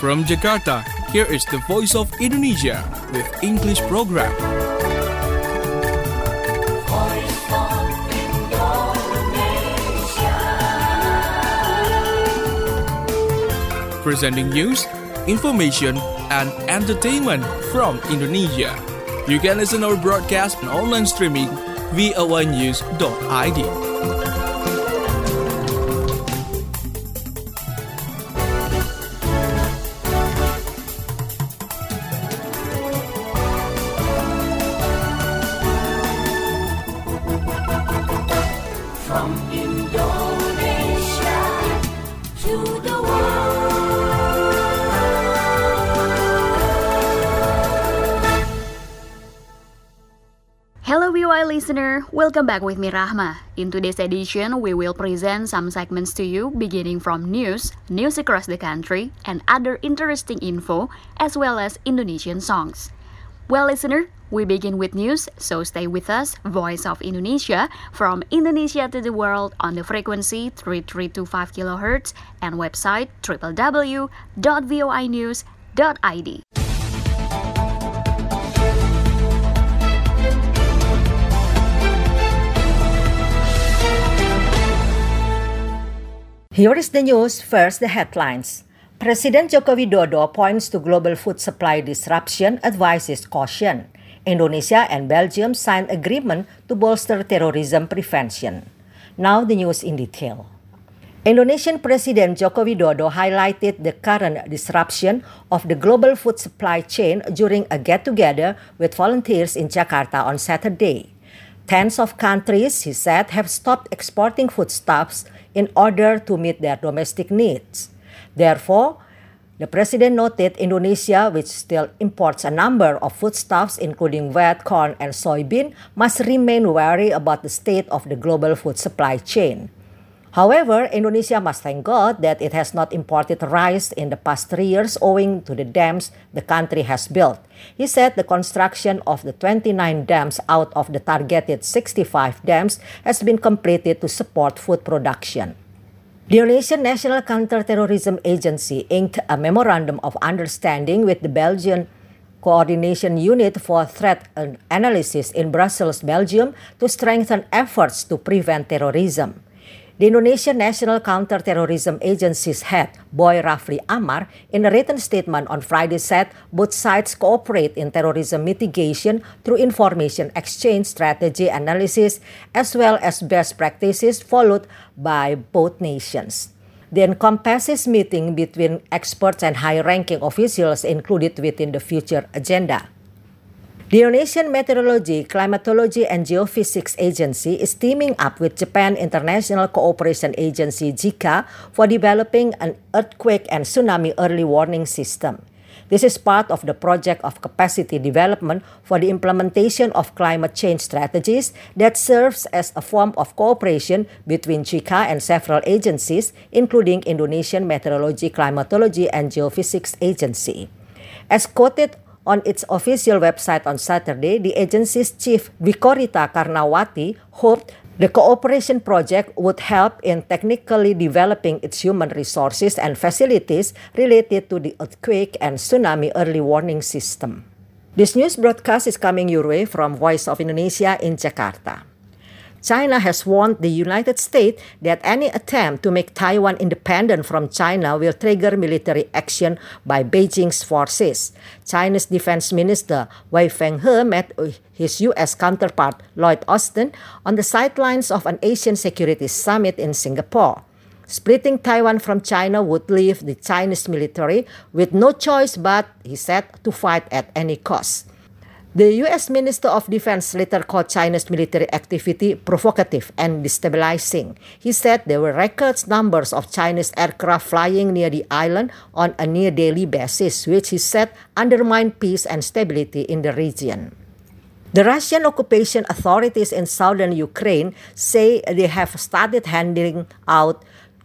From Jakarta, here is the Voice of Indonesia with English program. Voice of Indonesia. Presenting news, information, and entertainment from Indonesia. You can listen our broadcast and online streaming voanews.id. From Indonesia to the world. Hello VOI listener, welcome back with me Rahma. In today's edition, we will present some segments to you beginning from news across the country, and other interesting info, as well as Indonesian songs. Well listener, we begin with news, so stay with us, Voice of Indonesia, from Indonesia to the world on the frequency 3325 kHz and website www.voinews.id. Here is the news. First, the headlines. President Joko Widodo points to global food supply disruption, advises caution. Indonesia and Belgium signed agreement to bolster terrorism prevention. Now the news in detail. Indonesian President Joko Widodo highlighted the current disruption of the global food supply chain during a get-together with volunteers in Jakarta on Saturday. Tens of countries, he said, have stopped exporting foodstuffs in order to meet their domestic needs. Therefore, the president noted Indonesia, which still imports a number of foodstuffs including wheat, corn, and soybean, must remain wary about the state of the global food supply chain. However, Indonesia must thank God that it has not imported rice in the past 3 years owing to the dams the country has built. He said the construction of the 29 dams out of the targeted 65 dams has been completed to support food production. The Indonesian National Counter-Terrorism Agency inked a memorandum of understanding with the Belgian Coordination Unit for Threat Analysis in Brussels, Belgium, to strengthen efforts to prevent terrorism. The Indonesian National Counter-Terrorism Agency's head, Boy Rafli Amar, in a written statement on Friday said both sides cooperate in terrorism mitigation through information exchange, strategy analysis, as well as best practices followed by both nations. The encompasses meeting between experts and high-ranking officials included within the future agenda. The Indonesian Meteorology, Climatology and Geophysics Agency is teaming up with Japan International Cooperation Agency JICA for developing an earthquake and tsunami early warning system. This is part of the project of capacity development for the implementation of climate change strategies that serves as a form of cooperation between JICA and several agencies, including Indonesian Meteorology, Climatology and Geophysics Agency. As quoted on its official website on Saturday, the agency's chief, Vikorita Karnawati, hoped the cooperation project would help in technically developing its human resources and facilities related to the earthquake and tsunami early warning system. This news broadcast is coming your way from Voice of Indonesia in Jakarta. China has warned the United States that any attempt to make Taiwan independent from China will trigger military action by Beijing's forces. China's Defense Minister Wei Fenghe met his U.S. counterpart Lloyd Austin on the sidelines of an Asian Security Summit in Singapore. Splitting Taiwan from China would leave the Chinese military with no choice but, he said, to fight at any cost. The U.S. Minister of Defense later called China's military activity provocative and destabilizing. He said there were record numbers of Chinese aircraft flying near the island on a near-daily basis, which he said undermined peace and stability in the region. The Russian occupation authorities in southern Ukraine say they have started handing out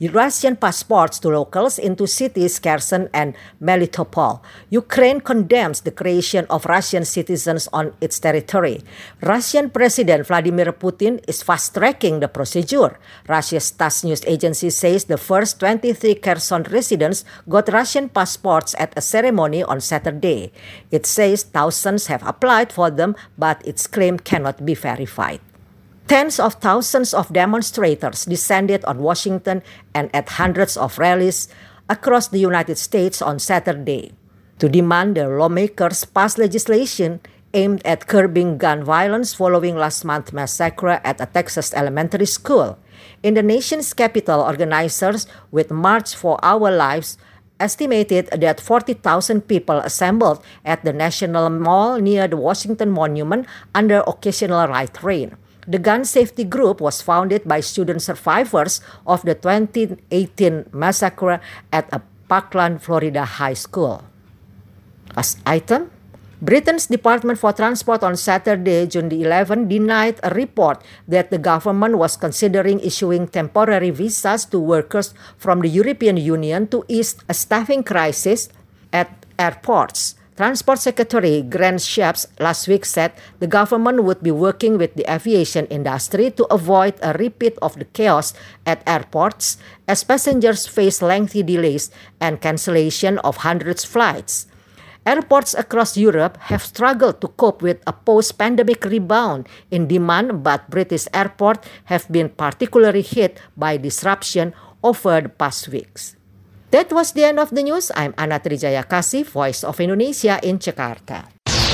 Russian passports to locals into cities Kherson and Melitopol. Ukraine condemns the creation of Russian citizens on its territory. Russian President Vladimir Putin is fast-tracking the procedure. Russia's TASS news agency says the first 23 Kherson residents got Russian passports at a ceremony on Saturday. It says thousands have applied for them, but its claim cannot be verified. Tens of thousands of demonstrators descended on Washington and at hundreds of rallies across the United States on Saturday to demand the lawmakers pass legislation aimed at curbing gun violence following last month's massacre at a Texas elementary school. In the nation's capital, organizers with March for Our Lives estimated that 40,000 people assembled at the National Mall near the Washington Monument under occasional light rain. The gun safety group was founded by student survivors of the 2018 massacre at a Parkland, Florida high school. Last item, Britain's Department for Transport on Saturday, June 11, denied a report that the government was considering issuing temporary visas to workers from the European Union to ease a staffing crisis at airports. Transport Secretary Grant Shapps last week said the government would be working with the aviation industry to avoid a repeat of the chaos at airports as passengers face lengthy delays and cancellation of hundreds of flights. Airports across Europe have struggled to cope with a post-pandemic rebound in demand, but British airports have been particularly hit by disruption over the past weeks. That was the end of the news. I'm Ana Trijaya Kasih, Voice of Indonesia in Jakarta.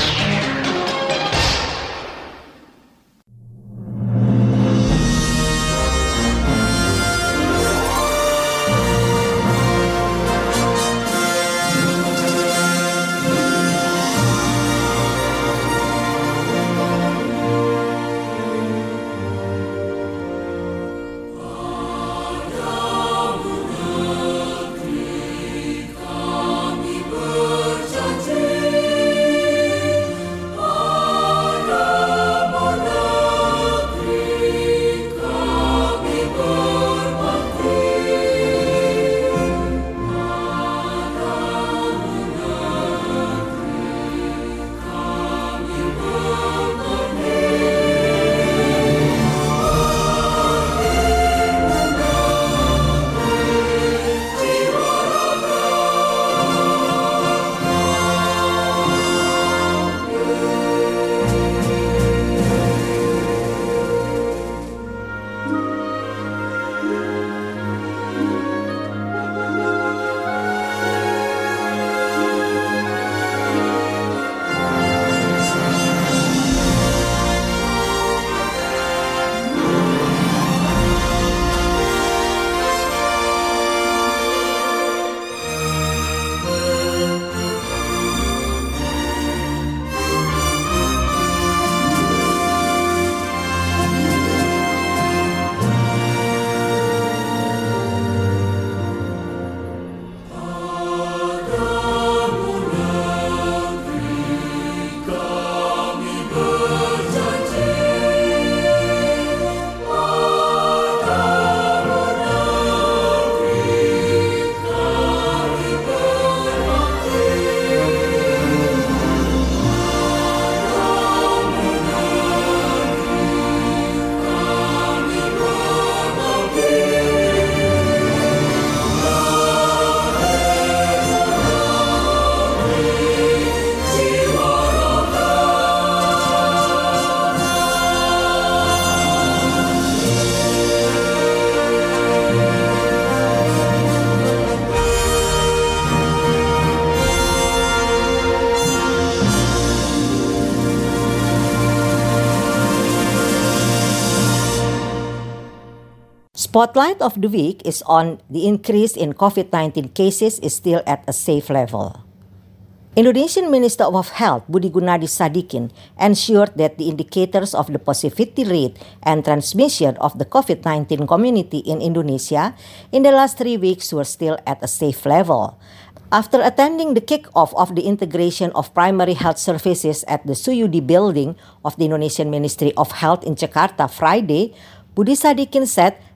Spotlight of the week is on the increase in COVID-19 cases is still at a safe level. Indonesian Minister of Health Budi Gunadi Sadikin ensured that the indicators of the positivity rate and transmission of the COVID-19 community in Indonesia in the last 3 weeks were still at a safe level. After attending the kick-off of the integration of primary health services at the Suyudi building of the Indonesian Ministry of Health in Jakarta Friday, Budi Sadikin said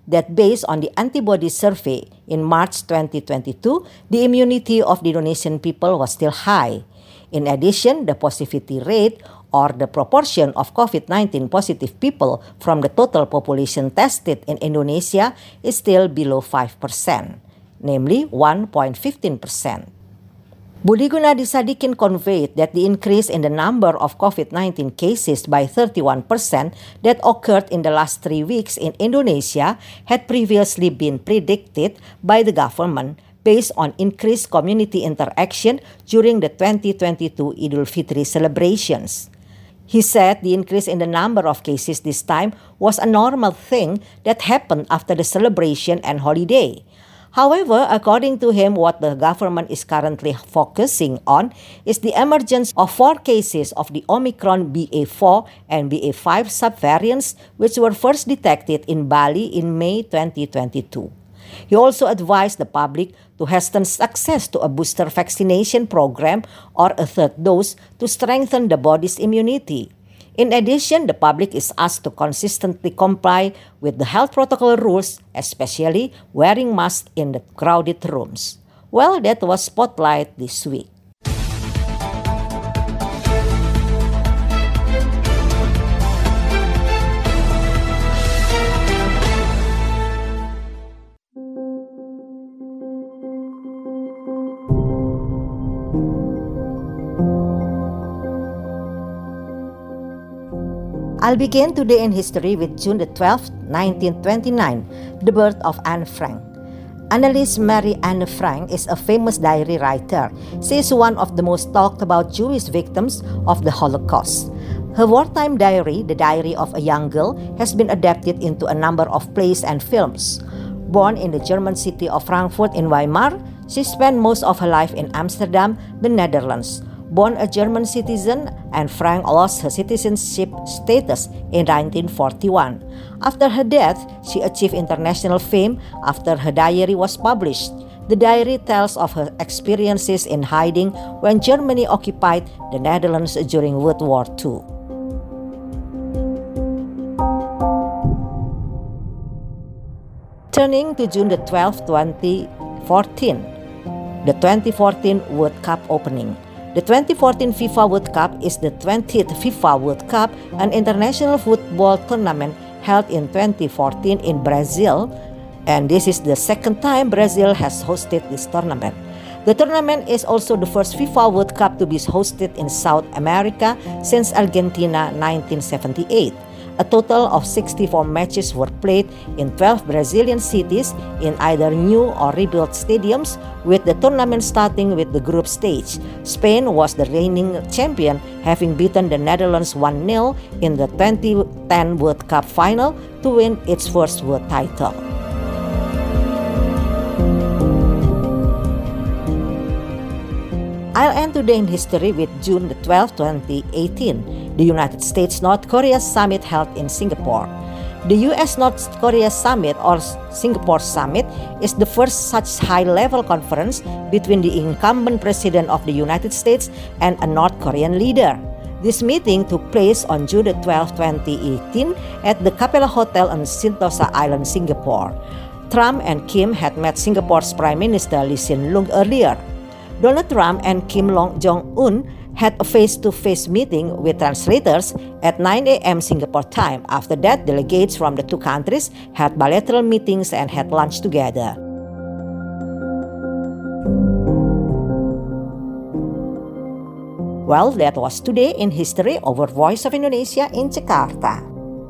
that based on the antibody survey in March 2022, the immunity of the Indonesian people was still high. In addition, the positivity rate or the proportion of COVID-19 positive people from the total population tested in Indonesia is still below 5%, namely 1.15%. Budi Gunadi Sadikin conveyed that the increase in the number of COVID-19 cases by 31% that occurred in the last 3 weeks in Indonesia had previously been predicted by the government based on increased community interaction during the 2022 Idul Fitri celebrations. He said the increase in the number of cases this time was a normal thing that happened after the celebration and holiday. However, according to him, what the government is currently focusing on is the emergence of 4 cases of the Omicron BA4 and BA5 subvariants, which were first detected in Bali in May 2022. He also advised the public to hasten access to a booster vaccination program or a third dose to strengthen the body's immunity. In addition, the public is asked to consistently comply with the health protocol rules, especially wearing masks in the crowded rooms. Well, that was Spotlight this week. I'll begin today in history with June the 12th, 1929, the birth of Anne Frank. Anneliese Marie Anne Frank is a famous diary writer. She is one of the most talked about Jewish victims of the Holocaust. Her wartime diary, The Diary of a Young Girl, has been adapted into a number of plays and films. Born in the German city of Frankfurt in Weimar, she spent most of her life in Amsterdam, the Netherlands. Born a German citizen, Anne Frank lost her citizenship status in 1941. After her death, she achieved international fame after her diary was published. The diary tells of her experiences in hiding when Germany occupied the Netherlands during World War II. Turning to June the 12th, 2014, the 2014 World Cup opening. The 2014 FIFA World Cup is the 20th FIFA World Cup, an international football tournament held in 2014 in Brazil, and this is the second time Brazil has hosted this tournament. The tournament is also the first FIFA World Cup to be hosted in South America since Argentina 1978. A total of 64 matches were played in 12 Brazilian cities in either new or rebuilt stadiums, with the tournament starting with the group stage. Spain was the reigning champion, having beaten the Netherlands 1-0 in the 2010 World Cup final to win its first world title. I'll end today in history with June the 12th, 2018, the United States-North Korea Summit held in Singapore. The U.S.-North Korea Summit, or Singapore Summit, is the first such high-level conference between the incumbent president of the United States and a North Korean leader. This meeting took place on June the 12th, 2018 at the Capella Hotel on Sentosa Island, Singapore. Trump and Kim had met Singapore's Prime Minister Lee Hsien Loong earlier. Donald Trump and Kim Jong-un had a face-to-face meeting with translators at 9 a.m. Singapore time. After that, delegates from the two countries had bilateral meetings and had lunch together. Well, that was today in history over Voice of Indonesia in Jakarta.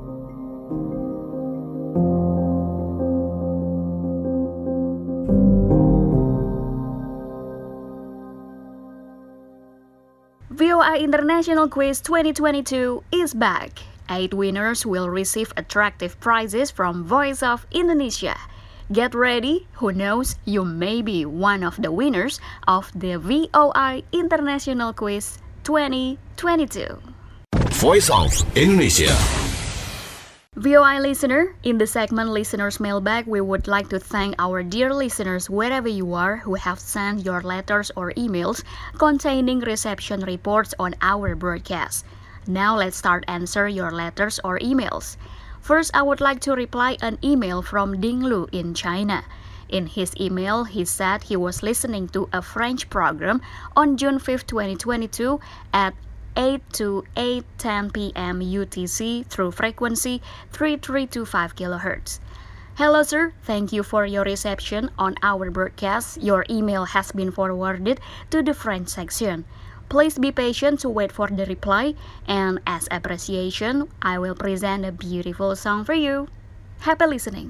VOA International Quiz 2022 is back. 8 winners will receive attractive prizes from Voice of Indonesia. Get ready, who knows, you may be one of the winners of the VOA International Quiz 2022. Voice of Indonesia. VOA listener, in the segment Listeners Mailbag, we would like to thank our dear listeners wherever you are who have sent your letters or emails containing reception reports on our broadcast. Now let's start answer your letters or emails. First, I would like to reply an email from Ding Lu in China. In his email, he said he was listening to a French program on June 5, 2022 at 8 to 8:10 p.m. UTC through frequency 3325 kHz. Hello sir, thank you for your reception on our broadcast. Your email has been forwarded to the French section. Please be patient to wait for the reply, and as appreciation, I will present a beautiful song for you. Happy listening.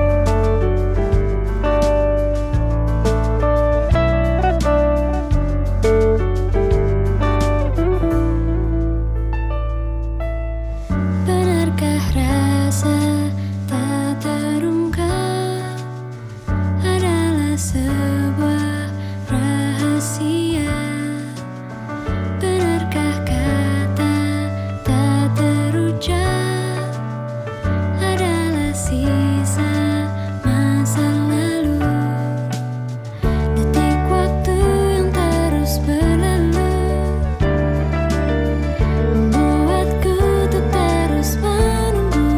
Benarkah rasa tak terungkap adalah sebuah rahasia? Benarkah kata tak terucap adalah sisa masa lalu? Detik waktu yang terus berlalu membuatku untuk terus menunggu.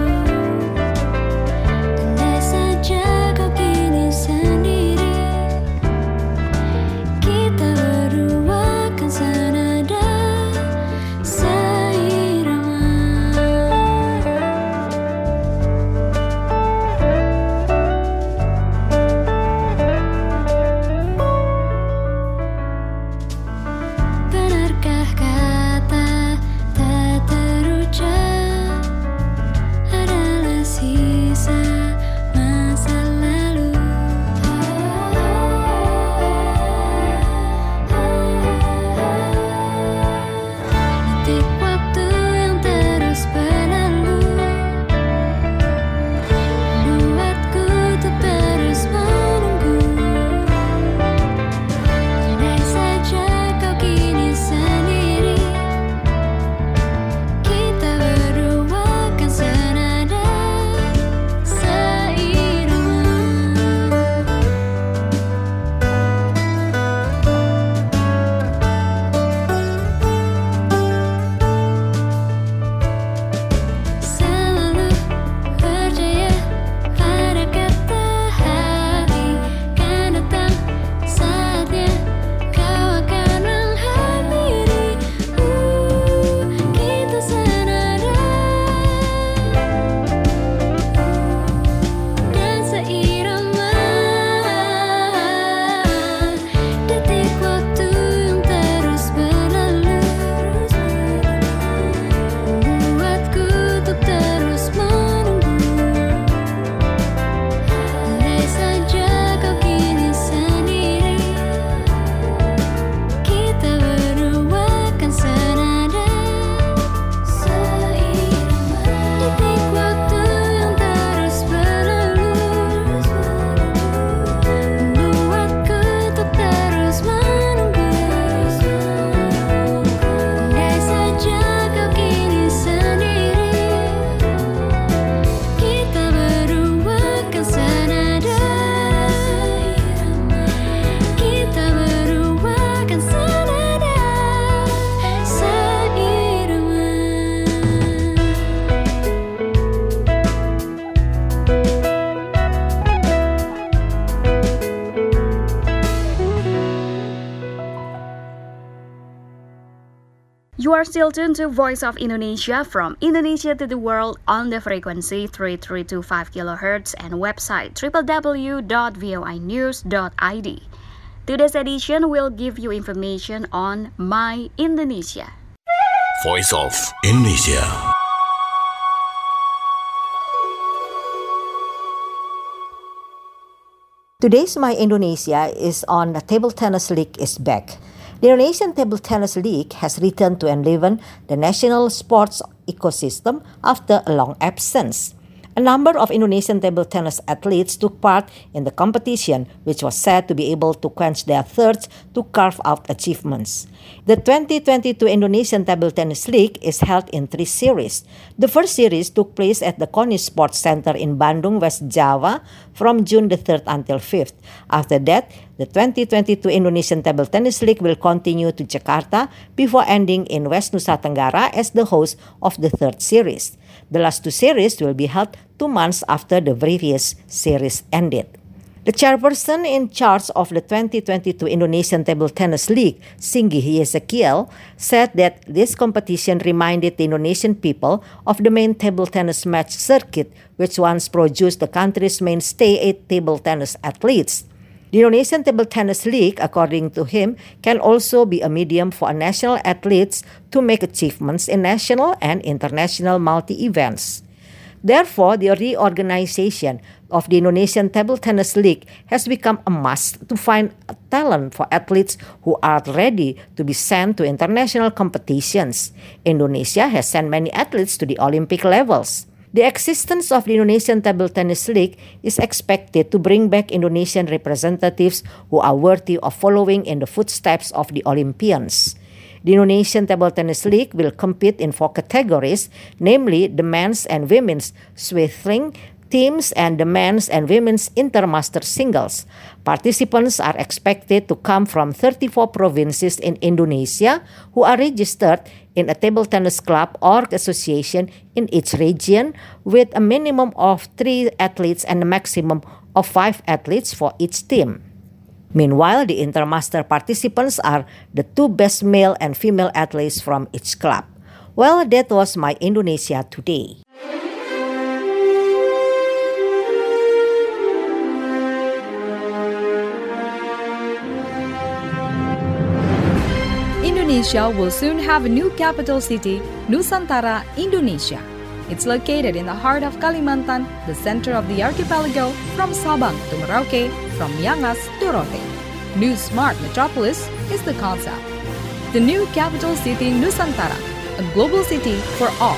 Andai saja kau kini sendiri, kita berdua kan senada seirama. Benarkah kata tak terucap adalah sisa masa lalu? Detik waktu yang terus berlalu membuatku untuk terus menunggu. Andai saja kau kini sendiri, kita berdua kan senada seirama. Selalu percaya pada kata hati, kan datang saatnya kau akan menghampiri. Kita senada dan seirama. Detik waktu yang terus berlalu membuatku untuk terus menunggu. Andai saja kau kini sendiri, kita berdua kan senada seirama. Detik waktu yang terus berlalu membuatku untuk terus menunggu. Andai saja kau kini sendiri, kita berdua kan senada seirama. Kita berdua kan senada seirama. You are still tuned to Voice of Indonesia from Indonesia to the world on the frequency 3325 kHz and website www.voinews.id. Today's edition will give you information on My Indonesia. Voice of Indonesia. Today's My Indonesia is on the Table Tennis League is back. The Indonesian Table Tennis League has returned to enliven the national sports ecosystem after a long absence. A number of Indonesian table tennis athletes took part in the competition, which was said to be able to quench their thirst to carve out achievements. The 2022 Indonesian Table Tennis League is held in 3 series. The first series took place at the KONI Sports Center in Bandung, West Java from June the 3rd until 5th. After that, the 2022 Indonesian Table Tennis League will continue to Jakarta before ending in West Nusa Tenggara as the host of the third series. The last two series will be held 2 months after the previous series ended. The chairperson in charge of the 2022 Indonesian Table Tennis League, Singgih Ezekiel, said that this competition reminded the Indonesian people of the main table tennis match circuit, which once produced the country's mainstay table tennis athletes. The Indonesian Table Tennis League, according to him, can also be a medium for national athletes to make achievements in national and international multi-events. Therefore, the reorganization of the Indonesian Table Tennis League has become a must to find talent for athletes who are ready to be sent to international competitions. Indonesia has sent many athletes to the Olympic levels. The existence of the Indonesian Table Tennis League is expected to bring back Indonesian representatives who are worthy of following in the footsteps of the Olympians. The Indonesian Table Tennis League will compete in 4 categories, namely the men's and women's swiftling teams and the men's and women's intermaster singles. Participants are expected to come from 34 provinces in Indonesia who are registered in a table tennis club or association in each region, with a minimum of 3 athletes and a maximum of 5 athletes for each team. Meanwhile, the Intermaster participants are the 2 best male and female athletes from each club. Well, that was my Indonesia Today. Indonesia will soon have a new capital city, Nusantara, Indonesia. It's located in the heart of Kalimantan, the center of the archipelago, from Sabang to Merauke, from Miangas to Rote. New Smart Metropolis is the concept. The new capital city, Nusantara, a global city for all.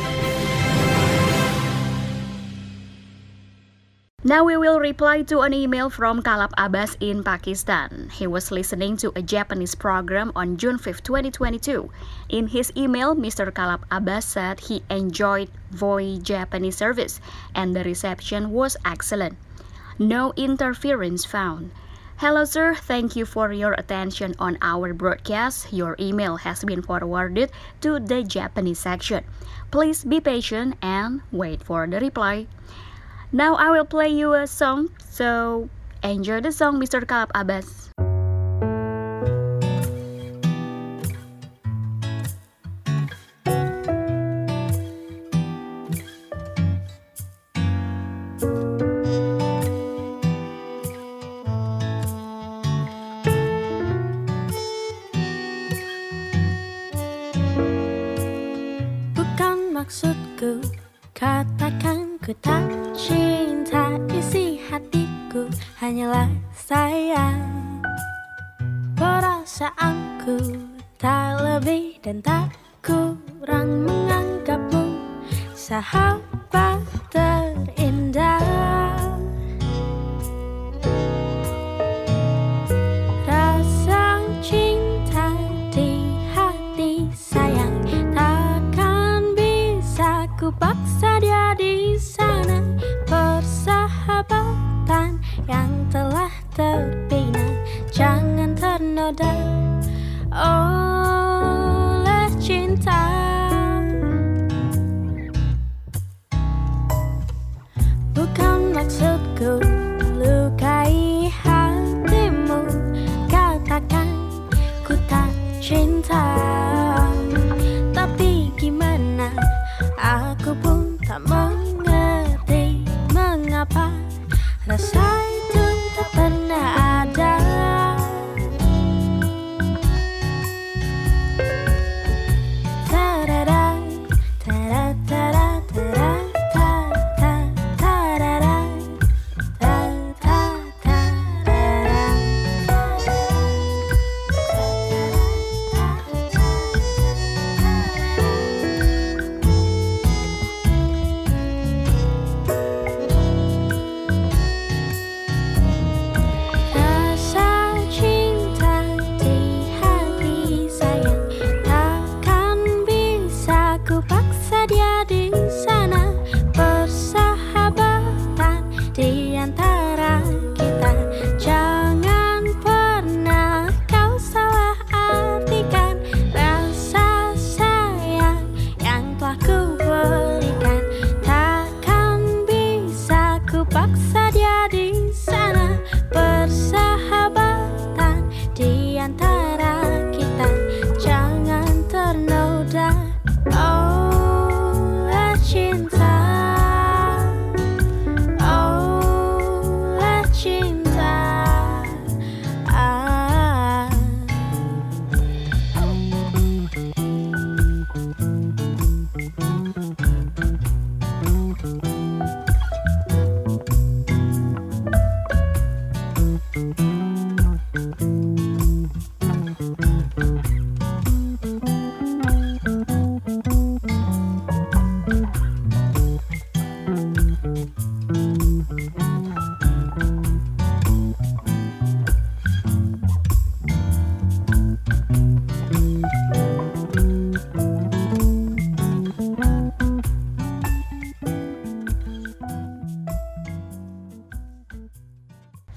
Now we will reply to an email from Kalab Abbas in Pakistan. He was listening to a Japanese program on June 5, 2022. In his email, Mr. Kalab Abbas said he enjoyed VOI Japanese service and the reception was excellent. No interference found. Hello sir, thank you for your attention on our broadcast. Your email has been forwarded to the Japanese section. Please be patient and wait for the reply. Now I will play you a song, so enjoy the song, Mr. Kalab Abbas. Bukan maksudku katakan ku tak cinta, isi hatiku hanyalah sayang. Perasaanku tak lebih dan tak kurang, menganggapmu sahabat terindah. Rasa cinta di hati sayang takkan bisa ku paksa dia di sana. Persahabatan yang telah terbina jangan ternoda oleh cinta. Bukan maksudku lukai hatimu, katakan ku tak cinta. Tapi gimana, aku pun tak mengerti mengapa rasa itu tak pernah ada. Tarara, tara, tara, tara, tara, tarara, tara, tarara.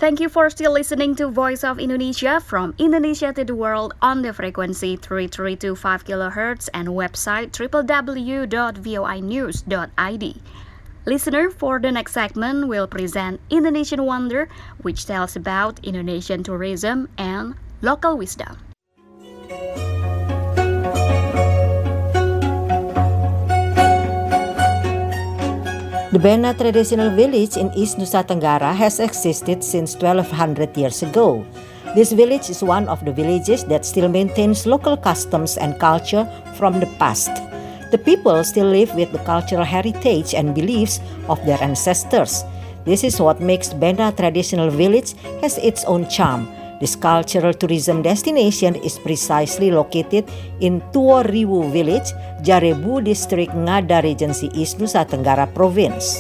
Thank you for still listening to Voice of Indonesia from Indonesia to the world on the frequency 3325 kHz and website www.voinews.id. Listener, for the next segment, we'll present Indonesian Wonder, which tells about Indonesian tourism and local wisdom. The Bena traditional village in East Nusa Tenggara has existed since 1200 years ago. This village is one of the villages that still maintains local customs and culture from the past. The people still live with the cultural heritage and beliefs of their ancestors. This is what makes Bena traditional village has its own charm. This cultural tourism destination is precisely located in Tuo Riwu village, Jarebu district, Ngada Regency, East Nusa Tenggara province.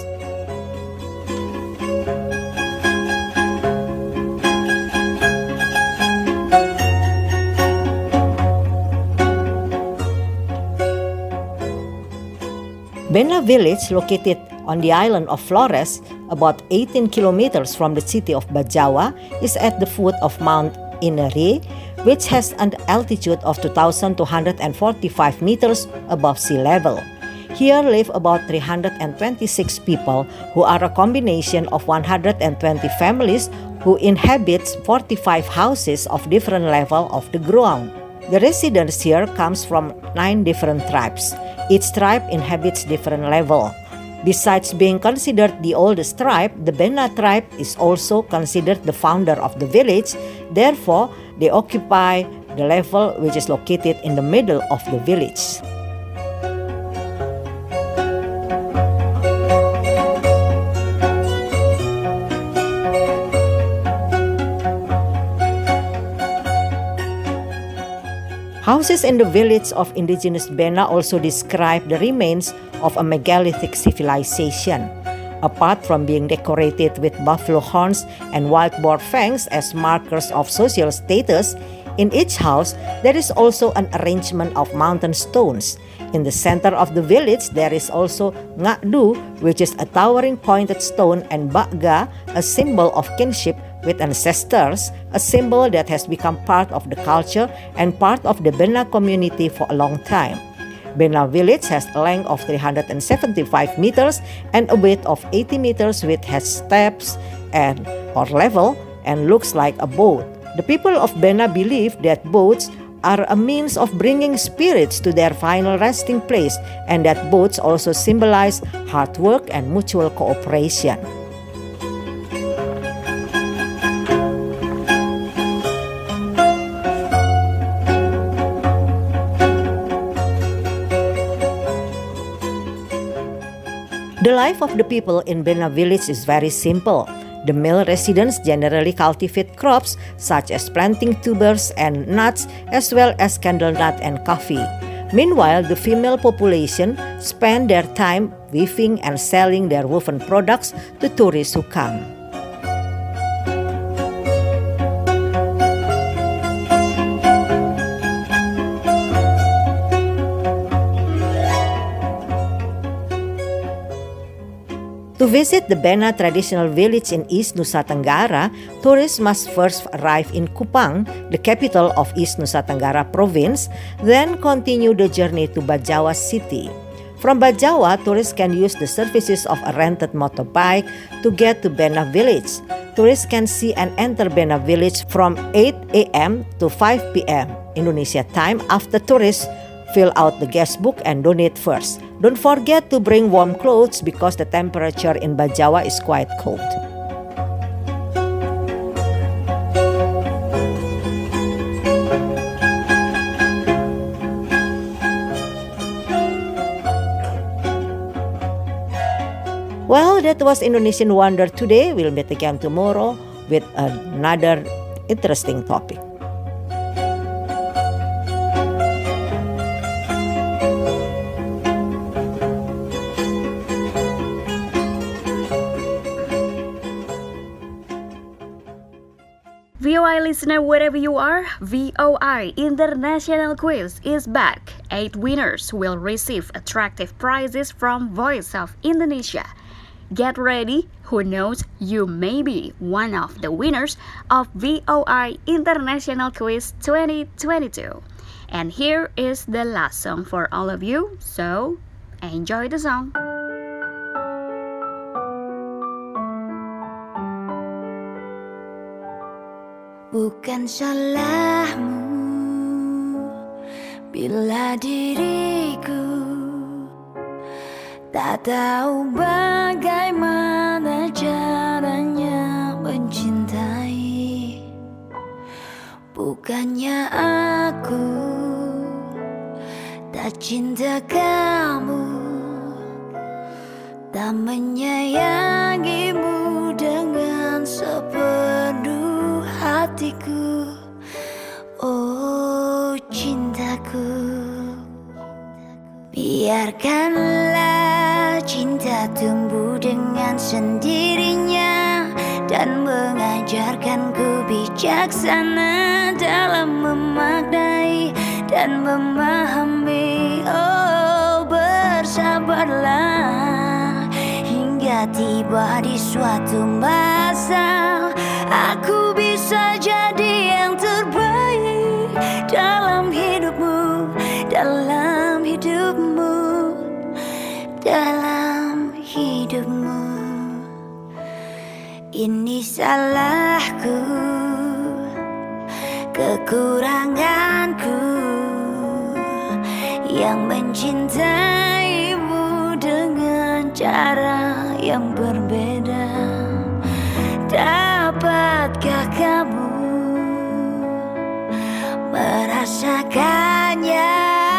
Bena village, located on the island of Flores, about 18 kilometers from the city of Bajawa, is at the foot of Mount Inere, which has an altitude of 2,245 meters above sea level. Here live about 326 people who are a combination of 120 families who inhabit 45 houses of different level of the ground. The residents here comes from 9 different tribes. Each tribe inhabits different level. Besides being considered the oldest tribe, the Bena tribe is also considered the founder of the village. Therefore, they occupy the level which is located in the middle of the village. Houses in the village of indigenous Bena also describe the remains of a megalithic civilization. Apart from being decorated with buffalo horns and wild boar fangs as markers of social status, in each house there is also an arrangement of mountain stones. In the center of the village there is also Ngakdu, which is a towering pointed stone, and Bakga, a symbol of kinship with ancestors, a symbol that has become part of the culture and part of the Bena community for a long time. Bena village has a length of 375 meters and a width of 80 meters, which has steps or level and looks like a boat. The people of Bena believe that boats are a means of bringing spirits to their final resting place, and that boats also symbolize hard work and mutual cooperation. The life of the people in Bena village is very simple. The male residents generally cultivate crops such as planting tubers and nuts, as well as candle nut and coffee. Meanwhile, the female population spend their time weaving and selling their woven products to tourists who come. To visit the Bena traditional village in East Nusa Tenggara, tourists must first arrive in Kupang, the capital of East Nusa Tenggara province, then continue the journey to Bajawa city. From Bajawa, tourists can use the services of a rented motorbike to get to Bena village. Tourists can see and enter Bena village from 8 a.m. to 5 p.m. Indonesia time after tourists fill out the guest book and donate first. Don't forget to bring warm clothes because the temperature in Bajawa is quite cold. Well, that was Indonesian Wonder today. We'll meet again tomorrow with another interesting topic. VOA listener, wherever you are, VOI International Quiz is back. 8 winners will receive attractive prizes from Voice of Indonesia. Get ready, who knows, you may be one of the winners of VOI International Quiz 2022. And here is the last song for all of you, so enjoy the song. Bukan salahmu bila diriku tak tahu bagaimana caranya mencintai. Bukannya aku tak cinta kamu, tak menyayangimu dengan sepenuh hatiku. Oh cintaku, biarkanlah cinta tumbuh dengan sendirinya dan mengajarkanku bijaksana dalam memaknai dan memahami. Oh bersabarlah hingga tiba di suatu masa aku bisa jadi yang terbaik dalam hidupmu, dalam hidupmu, dalam hidupmu. Ini salahku, kekuranganku yang mencintaimu dengan cara yang berbeda. Dapatkah kamu merasakannya,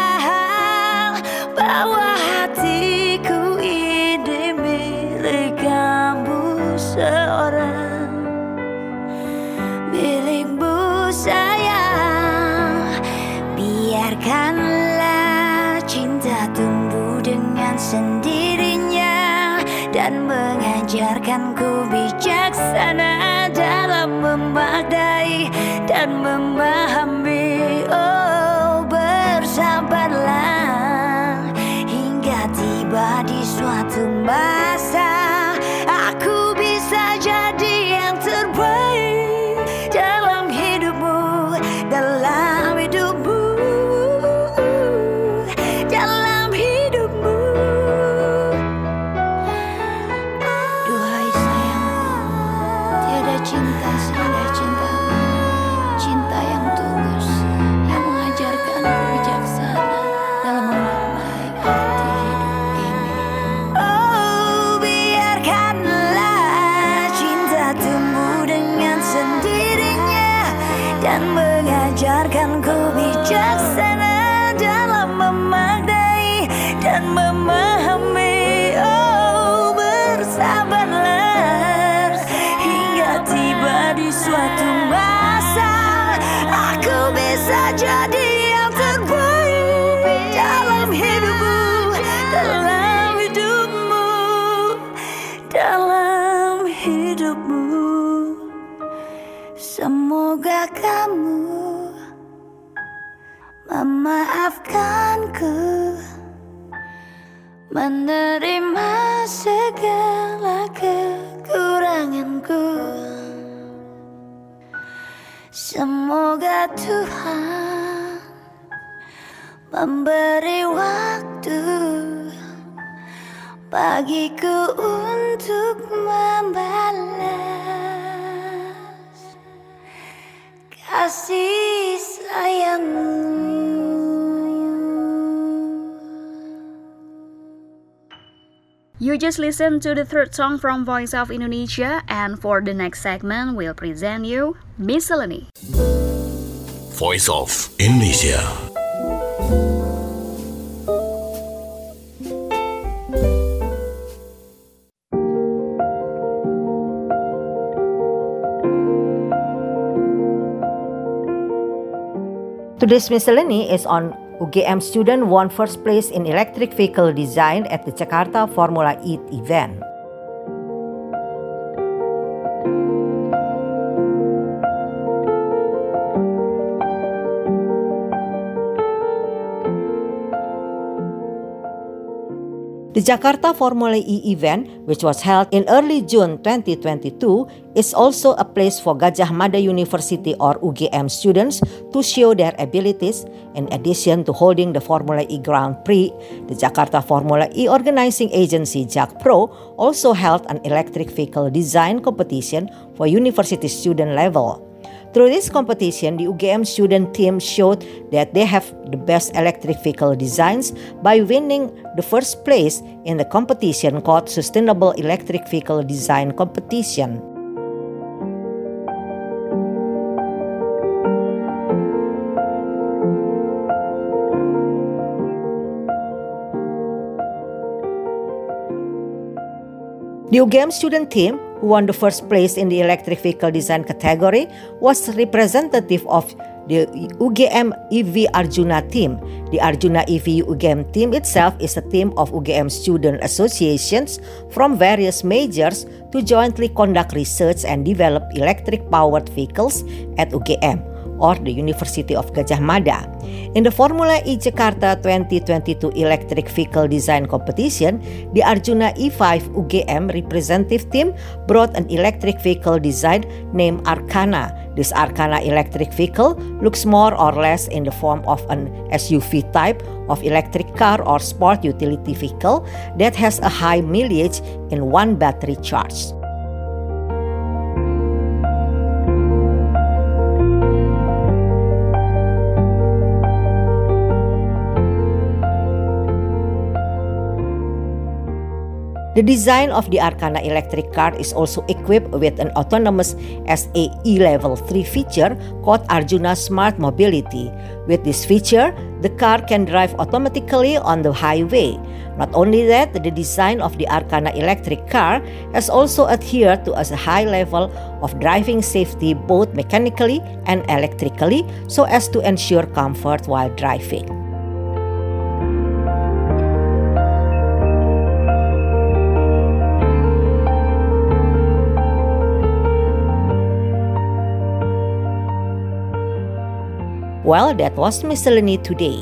bahwa hatiku ini milik kamu seorang, milikmu sayang. Biarkanlah cinta tumbuh dengan sendirinya dan mengajarkanku bijaksana dalam memaknai dan memahami. Oh bersabarlah hingga tiba di suatu masa aku bisa jadi yang terbaik dalam hidupmu, dalam hidupmu, dalam hidupmu. Duhai sayangku, tiada cinta seindah cintamu, cinta yang tulus yang mengajarkanku bijaksana dalam memaknai arti hidup ini. Oh biarkanlah cinta tumbuh dengan sendirinya dan mengajarkanku bijaksana dalam memaknai dan memahami. Oh bersabarlah hingga tiba di suatu masa aku bisa jadi yang terbaik dalam hidupmu, dalam hidupmu, dalam hidupmu. Semoga kamu memaafkanku, menerima segala kekuranganku. Semoga Tuhan memberi waktu bagiku untuk membalas kasih sayangmu. You just listen to the third song from Voice of Indonesia, and for the next segment, we'll present you Miscellany. Voice of Indonesia. Today's Miscellany is on UGM student won first place in electric vehicle design at the Jakarta Formula E event. The Jakarta Formula E event, which was held in early June 2022, is also a place for Gadjah Mada University or UGM students to show their abilities. In addition to holding the Formula E Grand Prix, the Jakarta Formula E organizing agency JAKPRO also held an electric vehicle design competition for university student level. Through this competition, the UGM student team showed that they have the best electric vehicle designs by winning the first place in the competition called Sustainable Electric Vehicle Design Competition. The UGM student team, who won the first place in the electric vehicle design category, was representative of the UGM EV Arjuna team. The Arjuna EV UGM team itself is a team of UGM student associations from various majors to jointly conduct research and develop electric-powered vehicles at UGM, or the University of Gadjah Mada. In the Formula E Jakarta 2022 Electric Vehicle Design Competition, the Arjuna E5 UGM representative team brought an electric vehicle design named Arkana. This Arkana electric vehicle looks more or less in the form of an SUV type of electric car or sport utility vehicle that has a high mileage in one battery charge. The design of the Arkana electric car is also equipped with an autonomous SAE Level 3 feature called Arjuna Smart Mobility. With this feature, the car can drive automatically on the highway. Not only that, the design of the Arkana electric car has also adhered to a high level of driving safety both mechanically and electrically so as to ensure comfort while driving. Well, that was Miscellany today.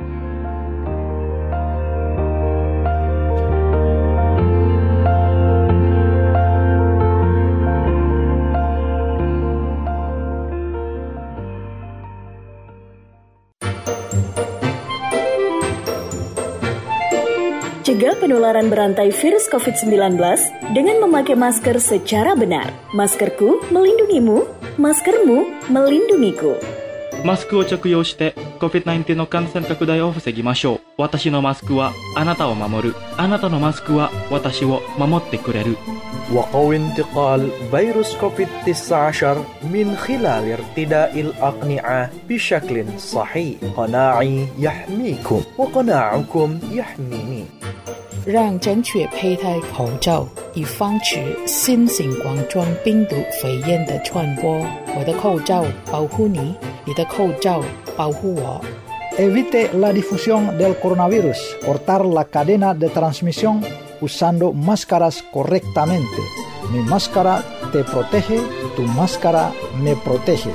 Cegah penularan berantai virus COVID-19 dengan memakai masker secara benar. Maskerku melindungimu, maskermu melindungiku. マスクを着用して COVID-19 の感染拡大を防ぎましょう。私のマスクはあなたを守る。あなたのマスクは私を守ってくれる。 وقوي انتقال فيروس كوفيد-19 من خلال ارتداء الأقنعة بشكل صحيح. قناعي يحميكم وقناعكم يحميني. 让正确佩戴口罩，以防止新型冠状病毒肺炎的传播。我的口罩保护你，你的口罩保护我。 Evite la difusión del coronavirus. Cortar la cadena de transmisión usando máscaras correctamente. Mi máscara te protege, tu máscara me protege.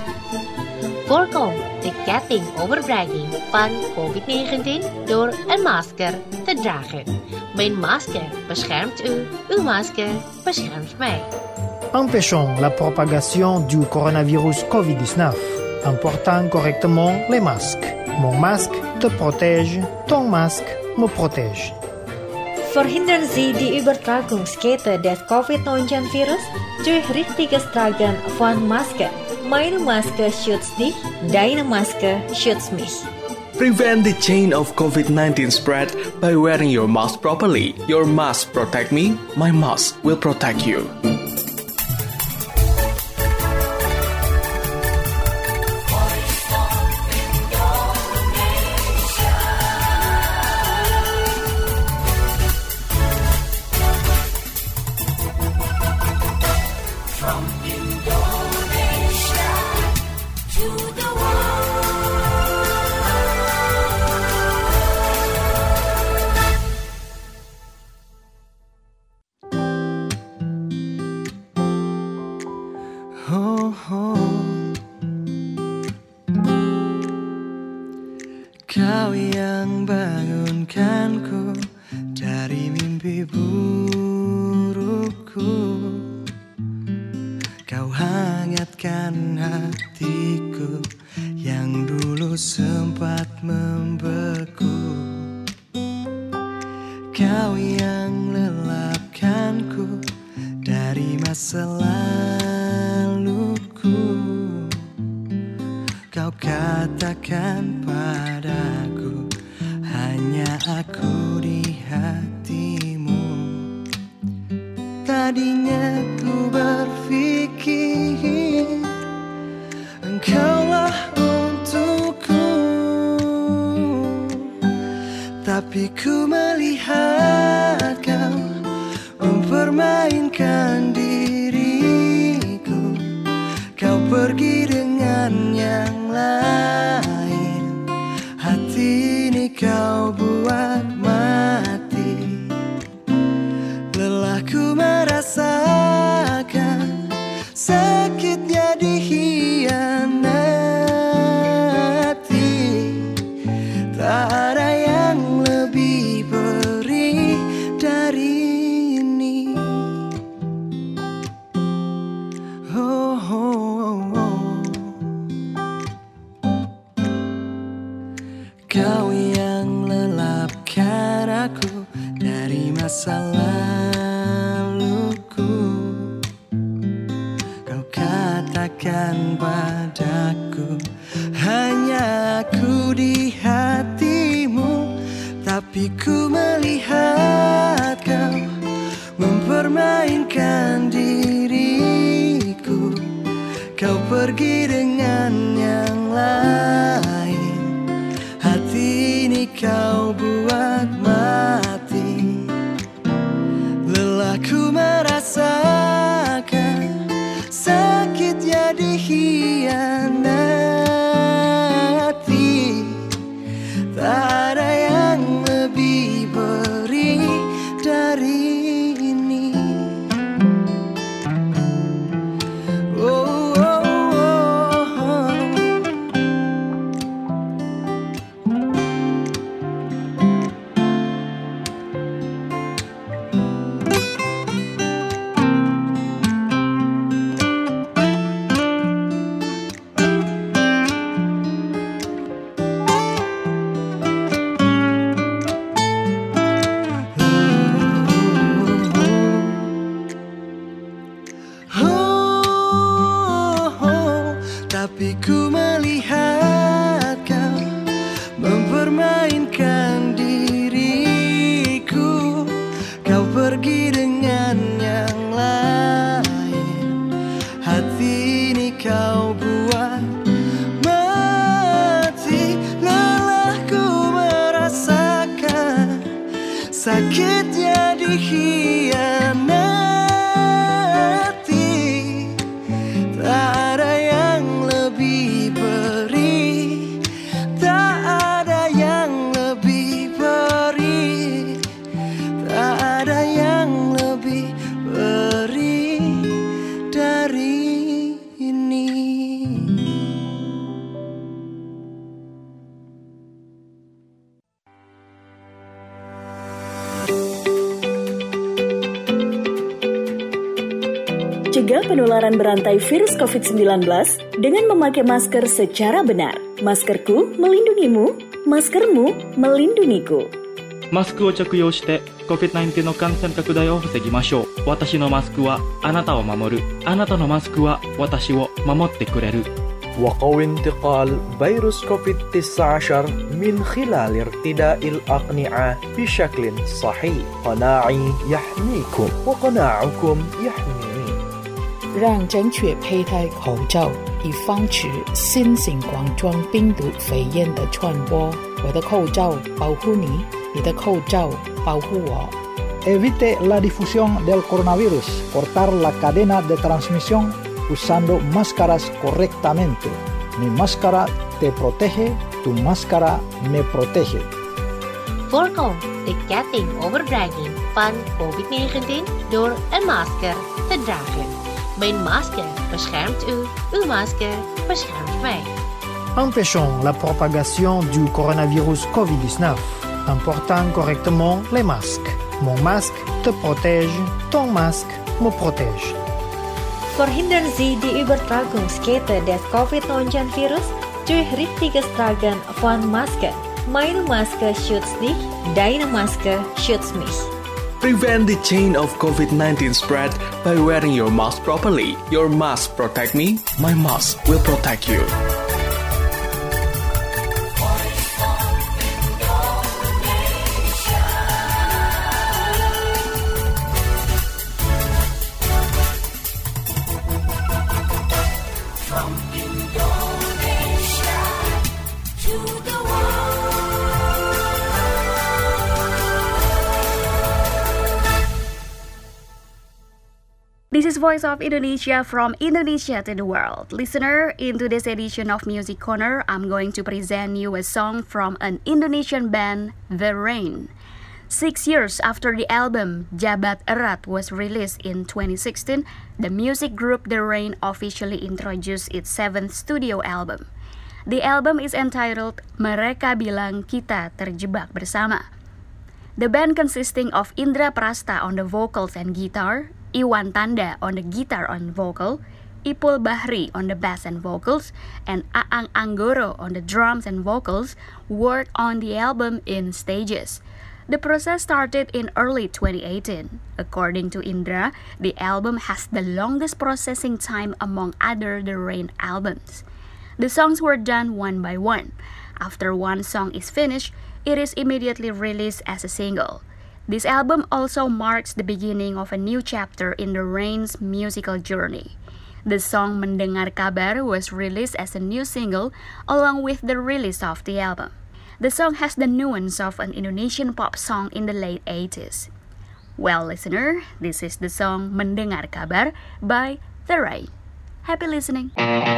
Voorkom de ketting overdraging van COVID-19 door een masker te dragen. Mijn masker beschermt u, uw masker beschermt mij. Empêchons la propagation du coronavirus COVID-19 en portant correctement les masques. Mon masque te protège, ton masque me protège. Verhindern Sie die Übertragungskette des COVID-19-Virus durch richtiges Tragen von Masken. Meine Maske schützt dich, deine Maske schützt mich. Prevent the chain of COVID-19 spread by wearing your mask properly. Your mask protect me, my mask will protect you. Kau yang bangunkanku dari mimpi. laluku. Kau hangatkan hatiku yang dulu sempat membeku. Kau yang lelapkanku dari masa laluku. Kau katakan padaku, hanya aku di hatimu. Tadinya ku berpikir engkaulah untukku, tapi ku melihat kau mempermainkan diriku. Kau pergi dengan yang lain, hati ini kau buat mati. Lelahku merasakan sakitnya dikhianati. Tak ada yang lebih perih dari ini. Oh, oh, oh. Kau yang lelapkan aku dari masa laluku. Kau katakan padaku, hanya aku di hatimu. Tapi ku melihat kau mempermainkan diriku. Kau pergi dengan yang lain, hati ini kau buat mati. Lelahku merasakan sakitnya dikhianati. Tak ada yang lebih perih dari ini. Oh, oh, oh, oh. Tapi ku melihat kau mempermainkan diriku. Kau pergi dengan yang lain, hati ini kau buat mati. Lelahku merasakan sakitnya dikhianati. Tak ada yang lebih perih, tak ada yang lebih perih, tak ada yang lebih perih dari ini. Cegah penularan berantai virus COVID-19 dengan memakai masker secara benar. Maskerku melindungimu, maskermu melindungiku. マスクを着用して COVID-19 の感染拡大を防ぎましょう。私のマスクはあなたを守る。あなたのマスクは私を守ってくれる。 وقوي انتقال فيروس كوفيد-19 من خلال ارتداء الأقنعة بشكل صحيح. قناعي يحميكم وقناعكم يحميني. 让正确佩戴口罩，以防止新型冠状病毒肺炎的传播。我的口罩保护你，你的口罩保护我。 Evite la difusión del coronavirus. Cortar la cadena de transmisión usando máscaras correctamente. Mi máscara te protege, tu máscara me protege. Voorkom de ketting overdraging van COVID-19 door een masker te dragen. Mijn masker beschermt u, uw masker beschermt mij. Empêchons la propagation du coronavirus Covid-19 en portant correctement les masques. Mon masque te protège, ton masque me protège. Verhindern Sie die Übertragungskette des Covid-19-Virus durch richtiges Tragen von Masken. Meine Maske schützt dich, deine Maske schützt mich. Prevent the chain of COVID-19 spread by wearing your mask properly. Your mask protect me, my mask will protect you. From Indonesia to the world. This is Voice of Indonesia from Indonesia to the world. Listener, in today's edition of Music Corner, I'm going to present you a song from an Indonesian band, The Rain. 6 years after the album Jabat Erat was released in 2016, the music group The Rain officially introduced its 7th studio album. The album is entitled Mereka Bilang Kita Terjebak Bersama. The band consisting of Indra Prasta on the vocals and guitar, Iwan Tanda on the guitar and vocal, Ipul Bahri on the bass and vocals, and Aang Anggoro on the drums and vocals, worked on the album in stages. The process started in early 2018. According to Indra, the album has the longest processing time among other The Rain albums. The songs were done one by one. After one song is finished, it is immediately released as a single. This album also marks the beginning of a new chapter in The Rain's musical journey. The song Mendengar Kabar was released as a new single along with the release of the album. The song has the nuance of an Indonesian pop song in the late 80s. Well, listener, this is the song Mendengar Kabar by The Rain. Happy listening.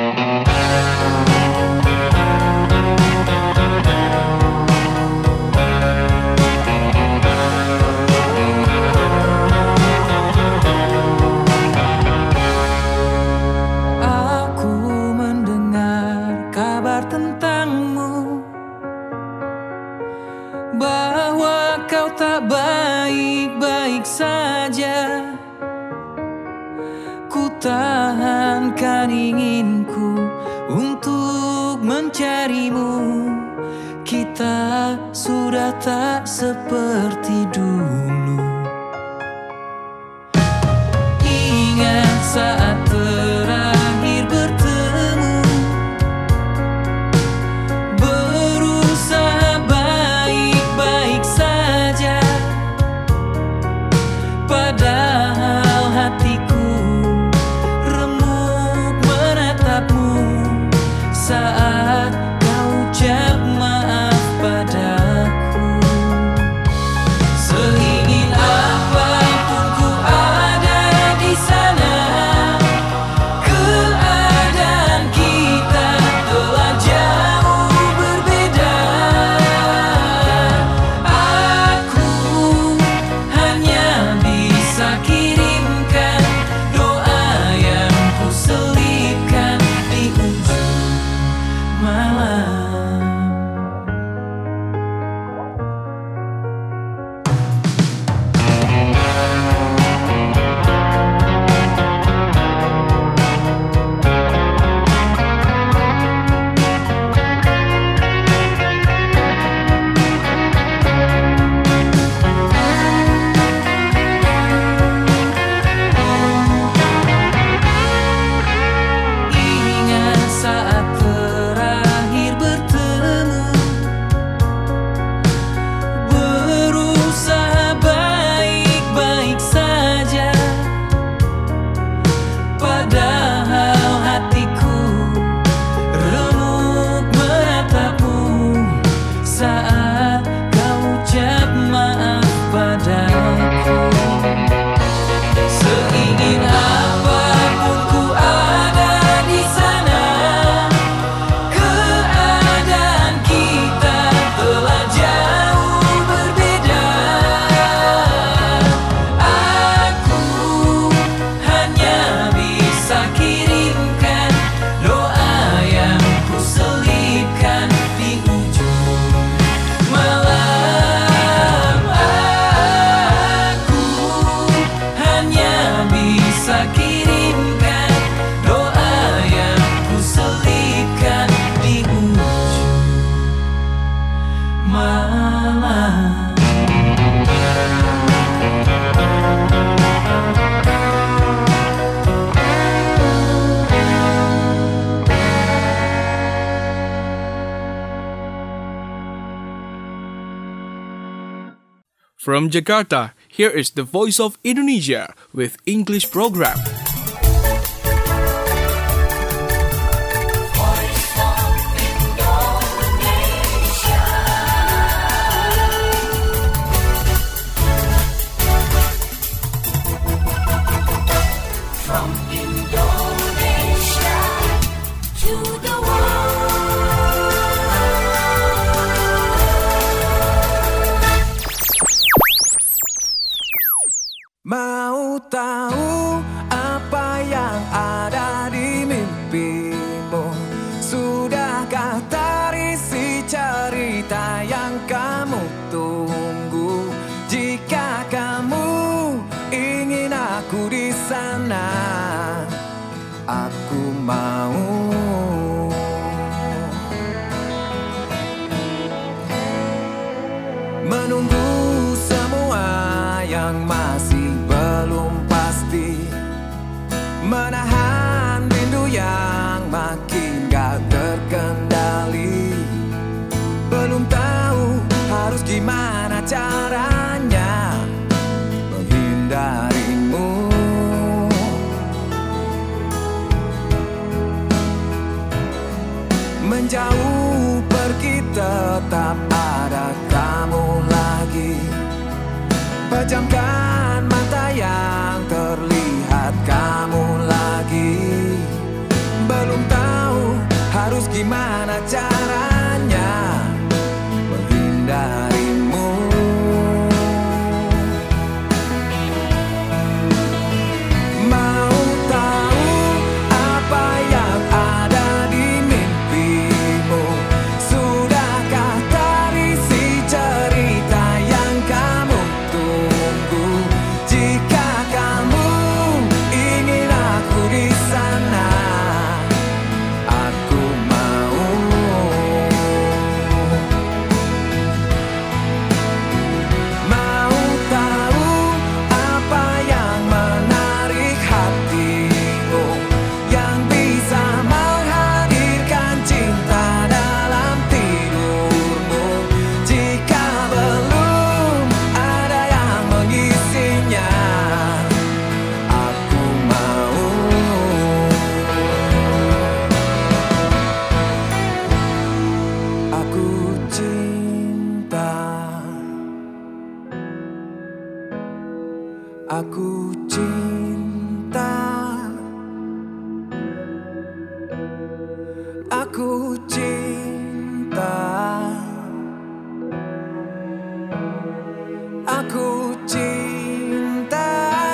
Aku mendengar kabar tentangmu, bahwa kau tak baik-baik saja. Ku tahankan inginku untuk mencarimu. Kita sudah tak seperti dulu. Ingat saat terakhir bertemu, berusaha baik-baik saja, padahal hatiku remuk menatapmu saat kau ucap maaf padaku. Seingin From Jakarta, here is the Voice of Indonesia with English program. Mau tahu apa yang ada di mimpimu? Sudahkah terisi cerita yang kamu tunggu? Jika kamu ingin aku di sana, aku mau. Menunggu semua yang masih belum pasti, menahan rindu yang makin gak terkendali. Belum tahu harus gimana caranya menghindarimu. Menjauh pergi tetap ada kamu lagi. Pejamkan mata yang terlihat kamu lagi. Belum tahu harus gimana caranya menghindarimu. Mau tahu apa yang ada di mimpimu? Sudahkah terisi cerita yang kamu tunggu? Jika kamu ingin aku di sana, aku mau. Mau tahu apa yang menarik hatimu, yang bisa menghadirkan cinta dalam tidurmu. Jika belum ada yang mengisinya, aku mau. Aku cinta. Aku cinta. Aku cinta. Aku cinta.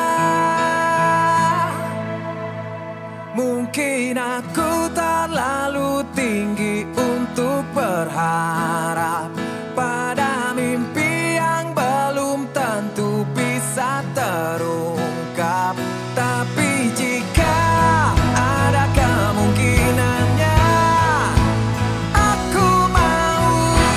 Mungkin aku terlalu tinggi untuk berharap pada mimpi yang belum tentu bisa terungkap. Tapi jika ada kemungkinannya, aku mau.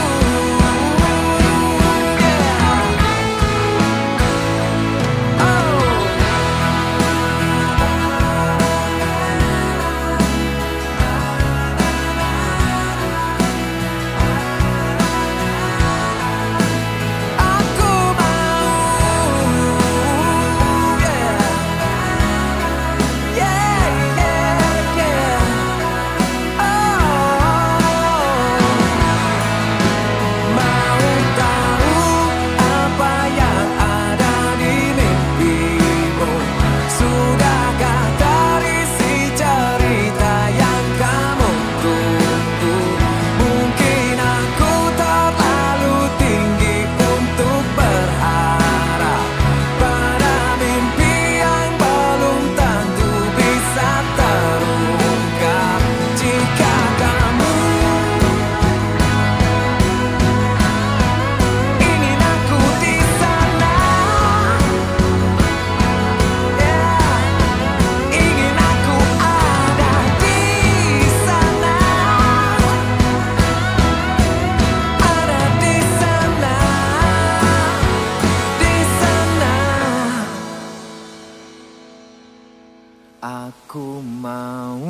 Aku mau.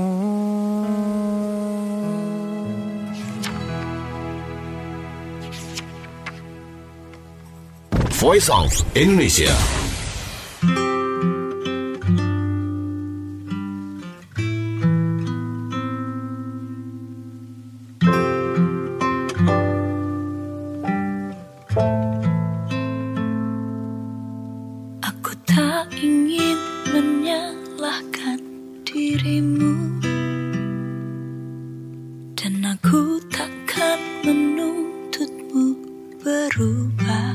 Voice of Indonesia. Aku tak ingin menyalahkan dirimu, dan aku takkan menuntutmu berubah.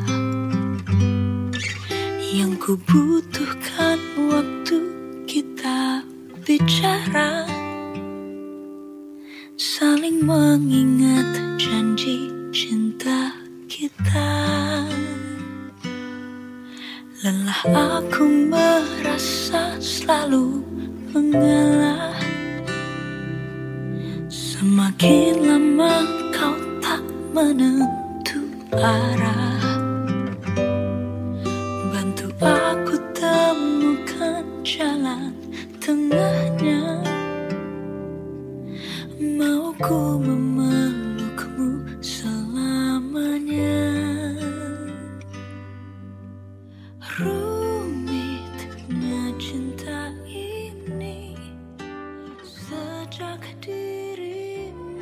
Yang ku butuhkan waktu kita bicara, saling mengingat janji cinta kita. Lelah aku merasa selalu mengalah, semakin lama kau tak menentu arah. Bantu aku temukan jalan tengahnya, mau ku memelukmu selamanya. Rumitnya cinta ini sejak dirimu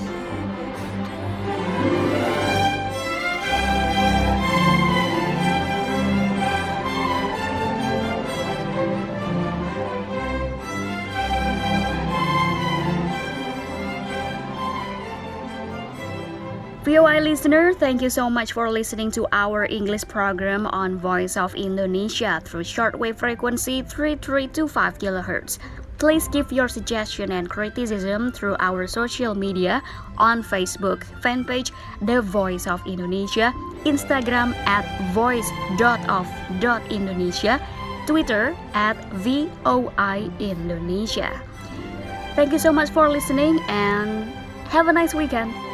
VOA listener, thank you so much for listening to our English program on Voice of Indonesia through shortwave frequency 3325 kHz. Please give your suggestion and criticism through our social media on Facebook fanpage The Voice of Indonesia, Instagram @voice.of.indonesia, Twitter @VOI Indonesia. Thank you so much for listening and have a nice weekend.